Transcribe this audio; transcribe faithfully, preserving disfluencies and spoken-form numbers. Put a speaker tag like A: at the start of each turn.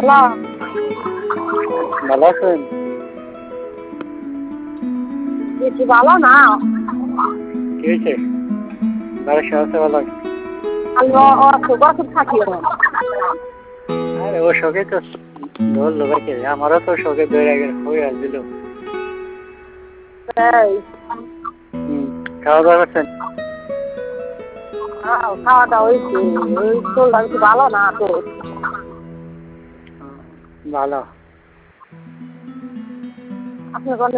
A: Hello,
B: ভালো আছেন?
A: বেশি ভালো না।
B: কি হয়েছে? বাড়ির সবাই ভালো আছে?
A: আমি অসুখ অসুখ থাকি না।
B: আরে ও শোকে তো ধরলো ভাইকে, আমারও তো শোকে ধরে গেছে হয়ে আসছিল।
A: এই
B: হুম, খাওয়া দাওয়া করছেন?
A: আহ, খাওয়া দাওয়া হয়েছে, এই শরীরটা বেশি ভালো না তো।
B: ভালো।
A: আপনি বলেন